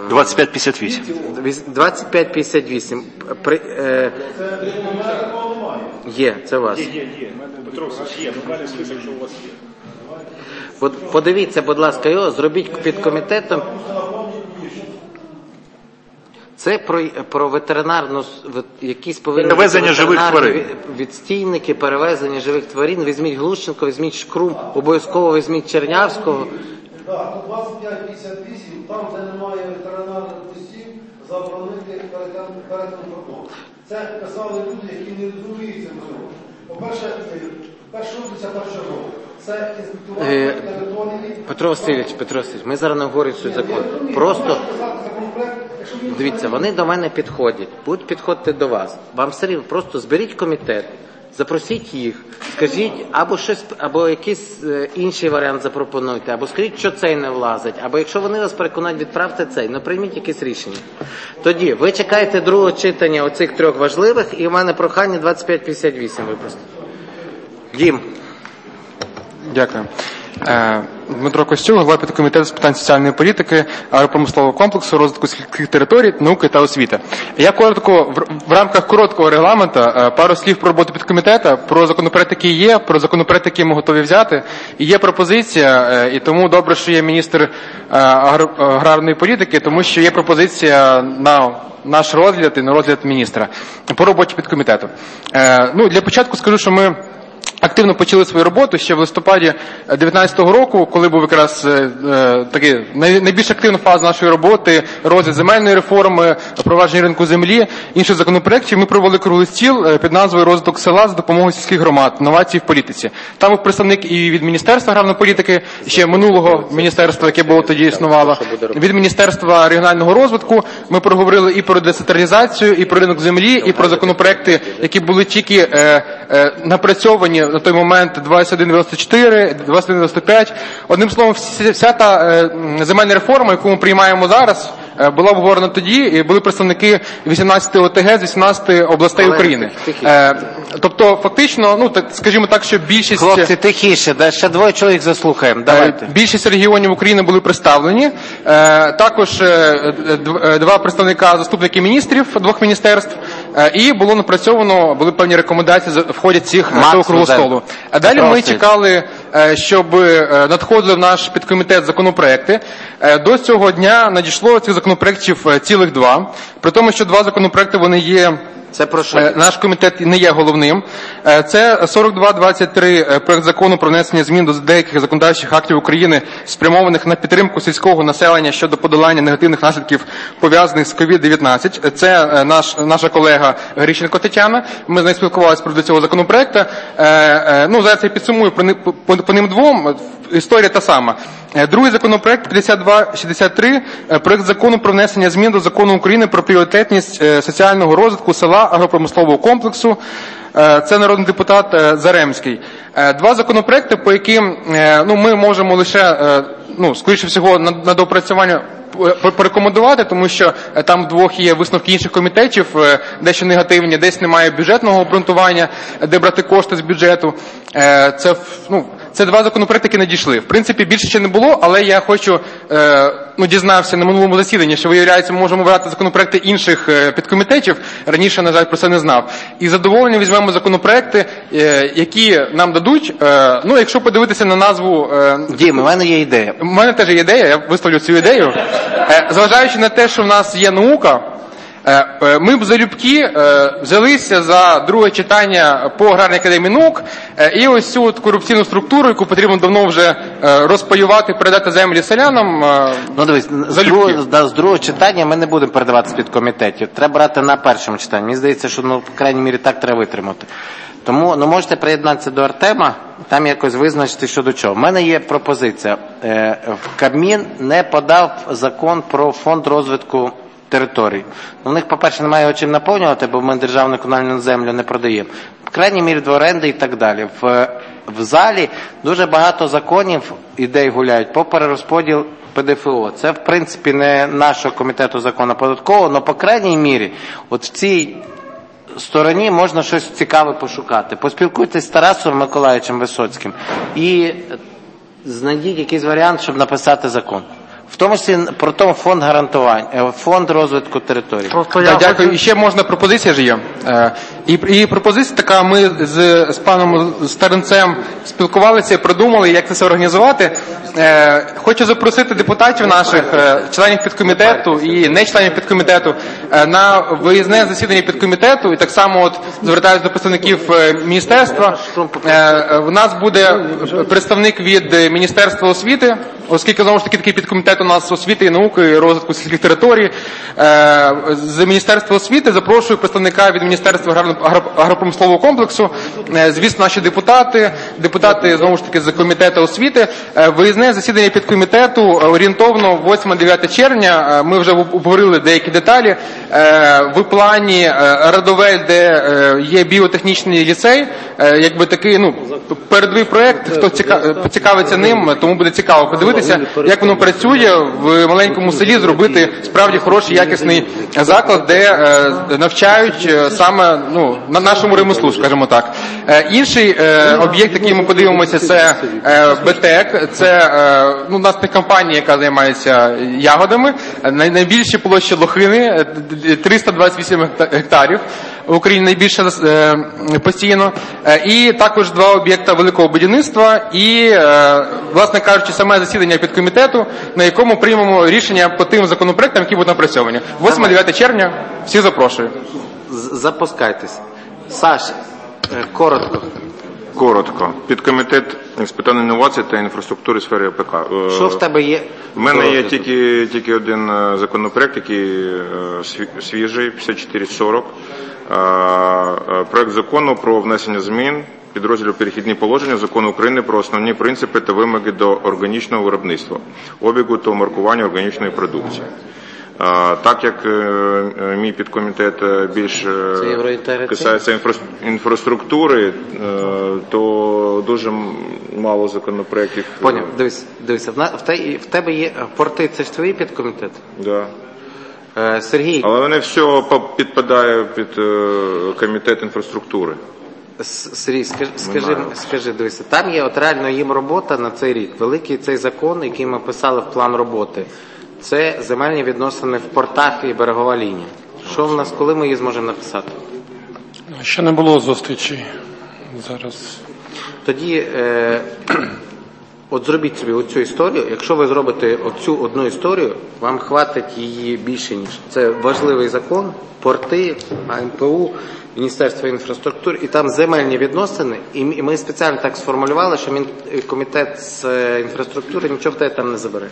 2558. 2558. Є, це у вас. Є. Петро Олексійович, є. В мене список, що у вас є. От подивіться, будь ласка, його, зробіть під комітетом. Це про ветеринарну, якісь повинні перевезення живих тварин. Відстійники, перевезення живих тварин. Візьміть Глущенко, візьміть Шкрум, обов'язково візьміть Чернявського. Так, 2558, там, де немає ветеринарних листів, заборонити перетин кордону. Це писали люди, які не розуміються в цьому. По-перше, робиться першого. Це інспектувати території. Петро Васильович, ми зараз не говоримо цей закон. Просто, дивіться, вони до мене підходять, будуть підходити до вас. Вам все рівно, просто зберіть комітет, запросіть їх, скажіть, або якийсь інший варіант запропонуйте, або скажіть, що цей не влазить, або якщо вони вас переконають, відправте цей, прийміть якесь рішення. Тоді ви чекаєте другого читання оцих трьох важливих, і у мене прохання 2558 випустити. Дім. Дякую. Дмитро Костюк, голова підкомітету з питань соціальної політики, агропромислового комплексу, розвитку сільських територій, науки та освіти. Я коротко, в рамках короткого регламенту, пару слів про роботу підкомітету, про законопроект, який є, про законопроект, який ми готові взяти. І є пропозиція, і тому добре, що є міністр аграрної політики, тому що є пропозиція на наш розгляд і на розгляд міністра по роботі підкомітету. Для початку скажу, що ми активно почали свою роботу ще в листопаді 2019 року, коли був якраз такий найбільш активна фаза нашої роботи, розгляд земельної реформи, впровадження ринку землі, інших законопроєктів. Ми провели круглий стіл під назвою «Розвиток села за допомогою сільських громад. Інновації в політиці». Там був представник і від Міністерства аграрної політики, ще минулого міністерства, яке було тоді існувало, від Міністерства регіонального розвитку. Ми проговорили і про децентралізацію, і про ринок землі, і про законопроекти, які були тільки напрацьовані на той момент 2194, 2195. Одним словом, вся та земельна реформа, яку ми приймаємо зараз, була обговорена тоді, і були представники 18 ОТГ з 18 областей України. Тобто, фактично, скажімо так, що більшість... Хлопці, тихіше, ще двоє чоловік заслухаємо. Давайте. Більшість регіонів України були представлені. Також два представника заступники міністрів двох міністерств. І було напрацьовано, були певні рекомендації в ході цих круглого столу. А далі ми чекали, щоб надходили в наш підкомітет законопроекти. До цього дня надійшло цих законопроектів цілих два. При тому, що два законопроекти, вони є... Це про що? Наш комітет не є головним. Це 4223 проект закону про внесення змін до деяких законодавчих актів України, спрямованих на підтримку сільського населення щодо подолання негативних наслідків, пов'язаних з COVID-19. Це наша колега Грищенко Тетяна. Ми з нею спілкувалися про цього законопроекту. Зараз я підсумую по ним двом. Історія та сама. Другий законопроект 5263, проект закону про внесення змін до Закону України про пріоритетність соціального розвитку села агропромислового комплексу. Це народний депутат Заремський. Два законопроекти, по яким ми можемо лише, скоріше всього, на доопрацювання порекомендувати, тому що там вдвох є висновки інших комітетів, дещо негативні, десь немає бюджетного обґрунтування, де брати кошти з бюджету. Це два законопроекти, які надійшли. В принципі, більше ще не було, але я хочу, дізнався на минулому засіданні, що, виявляється, ми можемо брати законопроекти інших підкомітетів. Раніше, на жаль, про це не знав. І з задоволенням візьмемо законопроекти, які нам дадуть. Якщо подивитися на назву... Дім, у мене є ідея. У мене теж є ідея, я виставлю цю ідею. Зважаючи на те, що в нас є наука, ми б залюбки взялися за друге читання по Аграрній академії наук і ось цю корупційну структуру, яку потрібно давно вже розпаювати, передати землі селянам. Дивись, з другого читання ми не будемо передавати з підкомітетів. Треба брати на першому читанні. Мені здається, що, в крайній мірі, так треба витримати. Тому, можете приєднатися до Артема, там якось визначити, що до чого. У мене є пропозиція. Кабмін не подав закон про фонд розвитку територій. У них, по-перше, немає його чим наповнювати, бо ми державну комунальну землю не продаємо. В крайній мірі до оренди і так далі. В залі дуже багато законів, ідей гуляють по перерозподіл ПДФО. Це, в принципі, не нашого комітету закону податкового, але, по крайній мірі, от в цій стороні можна щось цікаве пошукати. Поспілкуйтесь з Тарасом Миколаївичем Висоцьким і знайдіть якийсь варіант, щоб написати закон. В тому числі про тому фонд гарантування, фонд розвитку територій. Дякую. І ще можна пропозиція ж є. І пропозиція така, ми з паном Старинцем спілкувалися, придумали, як це все організувати. Хочу запросити депутатів наших, членів підкомітету і не членів підкомітету, на виїзне засідання підкомітету, і так само от звертаюся до представників міністерства. У нас буде представник від Міністерства освіти, оскільки, знову ж таки, такий підкомітет у нас освіти і науки, і розвитку сільських територій. З Міністерства освіти запрошую представника від Міністерства агропромислового комплексу, звісно, наші депутати, знову ж таки, з комітету освіти. Виїзне засідання підкомітету орієнтовно 8-9 червня. Ми вже обговорили деякі деталі. В плані Радовель, де є біотехнічний ліцей, якби такий, передовий проєкт, хто цікавиться ним, тому буде цікаво подивитися, як воно працює в маленькому селі, зробити справді хороший, якісний заклад, де навчають саме на нашому ремеслу, скажімо так. Інший об'єкт, який ми подивимося, це БТЕК, це у нас не компанія, яка займається ягодами, найбільші площі лохини, 328 гектарів, в Україні найбільше постійно, і також 2 об'єкта великого будівництва і, власне кажучи, саме засідання підкомітету, на якому приймемо рішення по тим законопроектам, які будуть напрацьовані. 8-9 червня, всі запрошую. Запускайтесь. Саш, коротко. Коротко. Підкомітет з питань інновацій та інфраструктури в сфері АПК. Що в тебе є? У мене є тільки один законопроект, який свіжий, 5440. Проект закону про внесення змін підрозділу «Перехідні положення» Закону України про основні принципи та вимоги до органічного виробництва, обігу та маркування органічної продукції. Так як мій підкомітет більш касається інфраструктури, то дуже мало законопроєктів. Поняв, дивися, в тебе є порти, це ж твій підкомітет? Да. Сергій. Але вони все підпадає під комітет інфраструктури. Сергій, скажи, дивися, там є от реально їм робота на цей рік. Великий цей закон, який ми писали в план роботи. Це земельні відносини в портах і берегова лінія. Що в нас, коли ми її зможемо написати? Ще не було зустрічі зараз. Тоді от зробіть собі оцю історію. Якщо ви зробите оцю одну історію, вам хватить її більше, ніж. Це важливий закон, порти, АНПУ, Міністерство інфраструктури, і там земельні відносини. І ми спеціально так сформулювали, що комітет з інфраструктури нічого в тебе там не забере.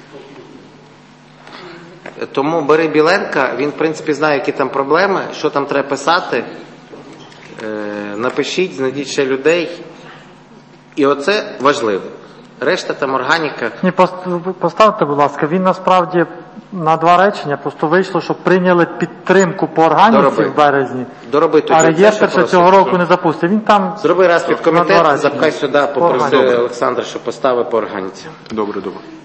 Тому бери Біленка, він, в принципі, знає, які там проблеми, що там треба писати. Напишіть, знайдіть ще людей. І оце важливо. Решта там органіка. Ні, поставте, будь ласка, він насправді на 2 речення просто вийшло, що прийняли підтримку по органіці в березні, а реєстр ще цього року не запустив. Він там зроби раз під комітет, запхай сюди, попроси Олександра, щоб поставив по органіці. Добре.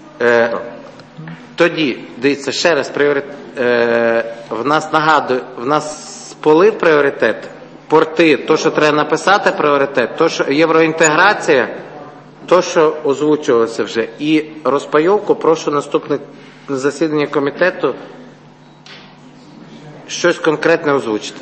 Тоді, дивіться, ще раз, в нас, нагадую, в нас полив пріоритет, порти, то, що треба написати пріоритет, то, що євроінтеграція, то, що озвучувалося вже, і розпайовку, прошу наступне засідання комітету щось конкретне озвучити.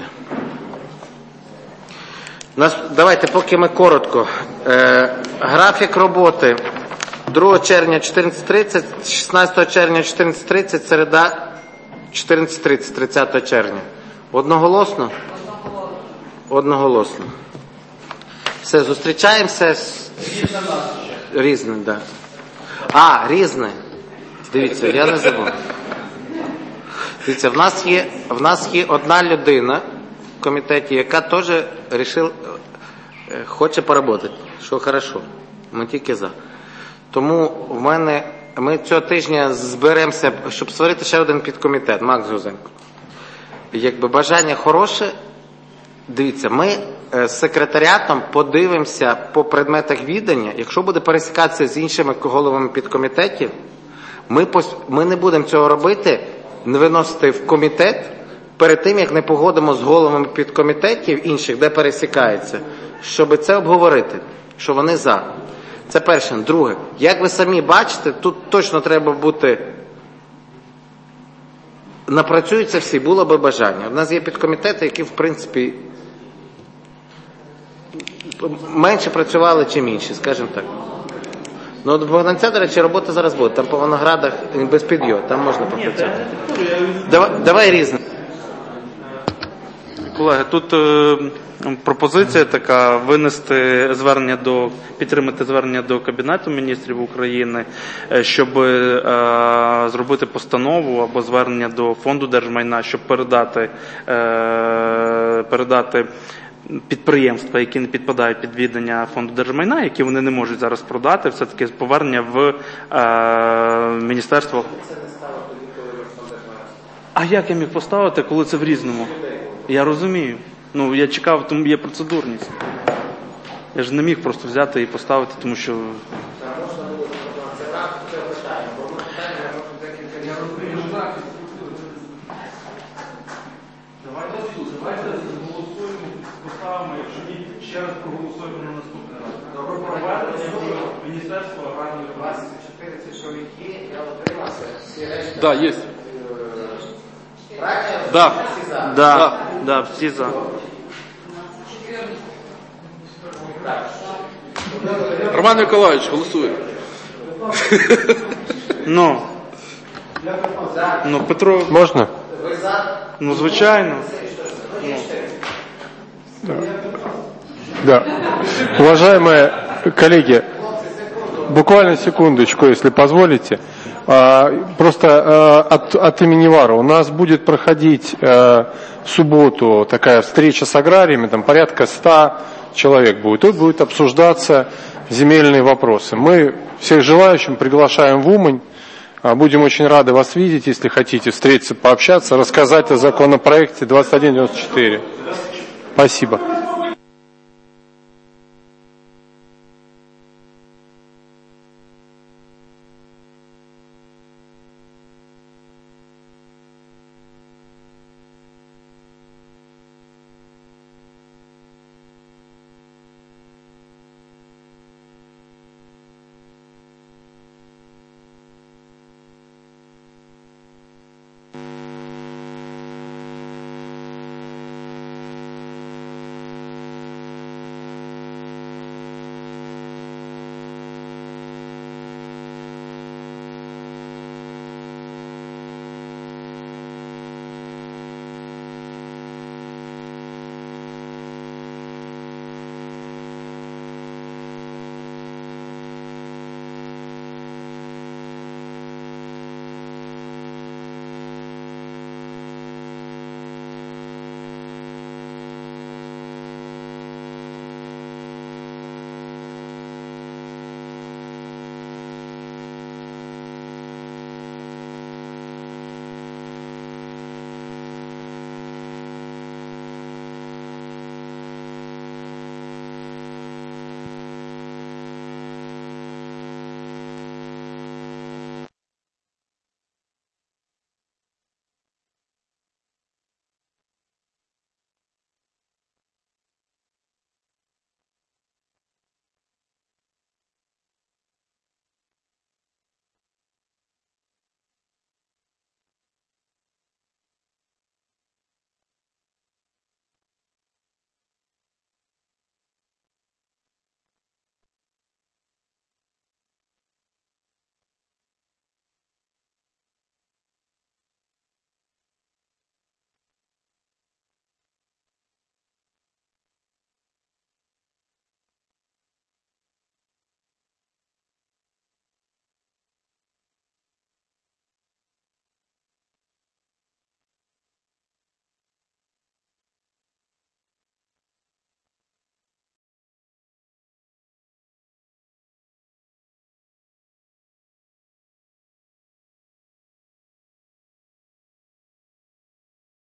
Давайте, поки ми коротко. Графік роботи 2 червня 14:30, 16 червня 14:30, середа 14:30, 30 червня. Одноголосно? Одноголосно. Все, зустрічаємося. Різне, так. Да. Різне. Дивіться, я не забув. Дивіться, в нас є одна людина в комітеті, яка теж хоче поработати. Що хорошо. Ми тільки за. Тому ми цього тижня зберемося, щоб створити ще один підкомітет. Макс Гузенко. Якби бажання хороше, дивіться, ми з секретаріатом подивимося по предметах відання. Якщо буде пересікатися з іншими головами підкомітетів, ми не будемо цього робити, не виносити в комітет перед тим, як не погодимо з головами підкомітетів інших, де пересікається, щоб це обговорити, що вони за. Це перше. Друге, як ви самі бачите, тут точно треба бути напрацюються всі, було би бажання. У нас є підкомітети, які, в принципі, менше працювали, чим інші, скажімо так. Ну, от в Богданця, до речі, робота зараз буде. Там по Виноградах без підйо, там можна попрацювати. Давай різне. Колеги, тут пропозиція така, винести звернення підтримати звернення до Кабінету міністрів України, щоб зробити постанову або звернення до Фонду держмайна, щоб передати підприємства, які не підпадають під відання Фонду держмайна, які вони не можуть зараз продати, все-таки повернення в Міністерство. А як я міг поставити, коли це в Різному? Я розумію. Ну, я чекав, тому є процедурність. Я ж не міг просто взяти і поставити, тому що... Поставимо, якщо ні, ще раз проголосуємо на наступний раз. Про проведення Міністерства аграрної праці. 24 чоловіки, я отримався. Всі решта. Да, є. Да, всі за. Роман Миколаївич, голосує. Ну, Петро... Можно? Ну, звичайно. Да. Уважаемые коллеги, буквально секундочку, если позволите. Просто от имени ВАРа у нас будет проходить в субботу такая встреча с аграриями, там порядка 100 человек будет. Тут будут обсуждаться земельные вопросы. Мы всех желающих приглашаем в Умань. Будем очень рады вас видеть, если хотите встретиться, пообщаться, рассказать о законопроекте 2194. Спасибо.